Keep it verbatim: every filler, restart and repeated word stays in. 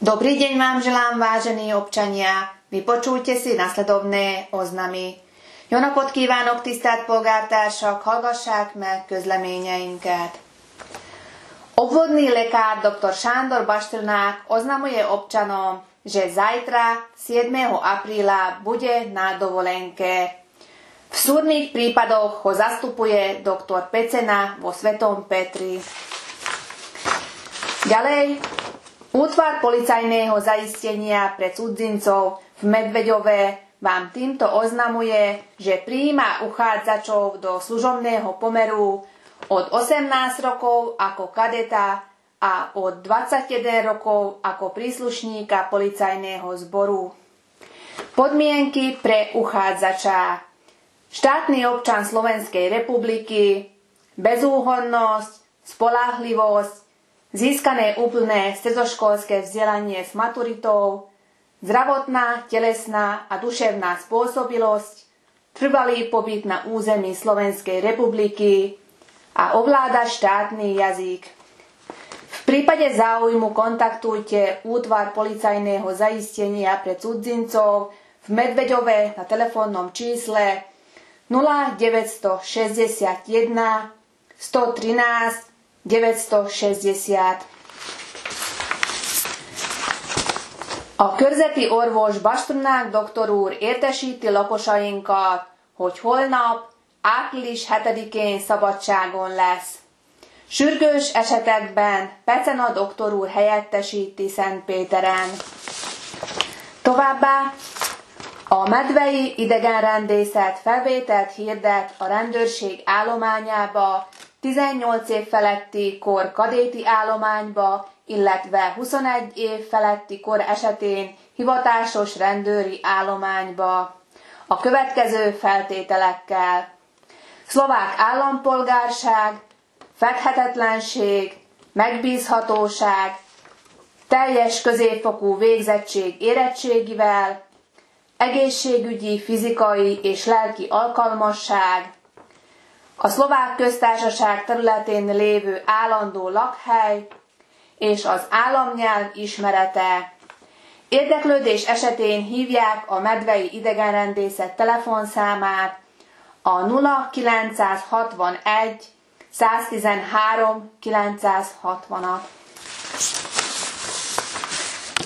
Dobrý deň vám želám, vážení občania. Vypočujte si nasledovné oznamy. Jó napot kívánok, tisztelt polgártársak, hallgassák meg közleményeinket. Obvodný lekár doktor Sándor Baštrnák oznamuje občanom, že zajtra siedmeho apríla bude na dovolenke. V súdnych prípadoch ho zastupuje doktor Pecena vo Svetom Petri. Ďalej, útvar policajného zaistenia pre cudzincov v Medveďove vám týmto oznamuje, že prijíma uchádzačov do služobného pomeru od osemnásť rokov ako kadeta a od dvadsaťjeden rokov ako príslušníka policajného zboru. Podmienky pre uchádzača: štátny občan Slovenskej republiky, bezúhonnosť, spoľahlivosť, získané úplné stredoškolské vzdelanie s maturitou, zdravotná, telesná a duševná spôsobilosť, trvalý pobyt na území Slovenskej republiky a ovláda štátny jazyk. V prípade záujmu kontaktujte útvar policajného zaistenia pre cudzincov v Medveďove na telefónnom čísle nula deväťstošesťdesiatjeden stotrinásť deväťstošesťdesiat. A körzeti orvos Baštrnák doktor úr értesíti lakosainkat, hogy holnap, április hetedikén szabadságon lesz. Sürgős esetekben Pecena doktor úr helyettesíti Szentpéteren. Továbbá a medvei idegenrendészet felvételt hirdet a rendőrség állományába, tizennyolc év feletti kor kadéti állományba, illetve huszonegy év feletti kor esetén hivatásos rendőri állományba. A következő feltételekkel: szlovák állampolgárság, fedhetetlenség, megbízhatóság, teljes középfokú végzettség érettségivel, egészségügyi, fizikai és lelki alkalmasság, a Szlovák Köztársaság területén lévő állandó lakhely és az államnyelv ismerete. Érdeklődés esetén hívják a medvei idegenrendészet telefonszámát, a nulla kilencszázhatvanegy száztizenhárom kilencszázhatvanat.